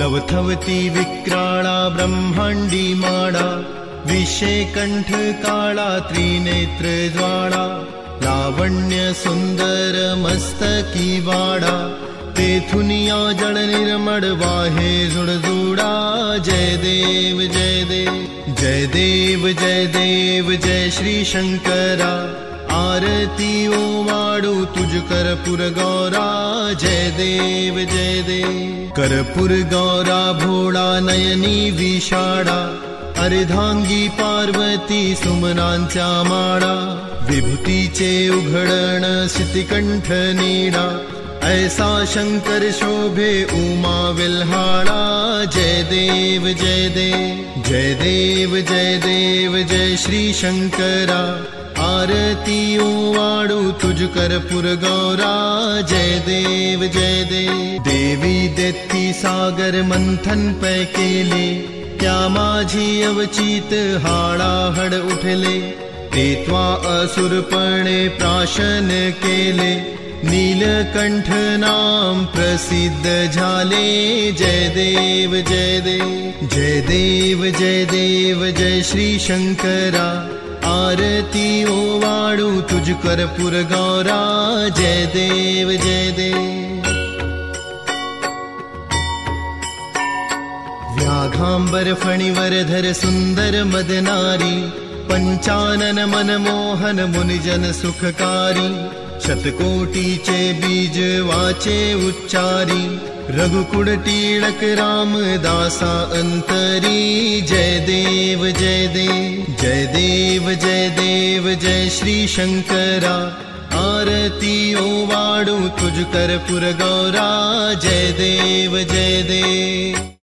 लवथवती विक्राळा ब्रह्मांडी माळा, विषे कंठ काळा त्रिनेत्र ज्वाळा, लावण्य सुंदर मस्तकी वाडा, तेथुनिया जळ निर्मळ वाहे जुडजुडा। जय देव जय देव जय देव जय देव जय श्री शंकरा, आरती ओवाळू तुझ कर्पूर गौरा। जय देव जय देव कर्पूर गौरा भोळा नयनी विशाळा, अर्धांगी पार्वती सुमनांच्या माळा, विभूतीचे उघडण शितिकंठ नीडा, ऐसा शंकर शोभे उमा विल्हाळा। जय देव जय देव जय देव जय देव जय श्री शंकरा, आरती ओवाळू तुझ कर्पूर गौरा। जय देव जय देव देवी देती सागर मंथन पै केले, त्या माझी अवचित हाळाहड उठले, तेत्वा असुरपणे प्राशन केले, नीलकंठ नाम प्रसिद्ध झाले। जय देव जय देव जय देव जय देव जय श्री शंकरा, आरती ओवाळू तुझ कर्पूर गौरा। जय देव जय देव व्याघांबर फणिवरधर सुंदर मदनारी, पंचानन मनमोहन मुनिजन सुखकारी, शतकोटीचे बीज वाचे उच्चारी, रघुकुळ टिळक रामदासा अंतरी। जय देव जय देव जय देव जय देव जय श्री शंकरा, आरती ओवाळू तुझ कर्पूर गौरा। जय देव जय देव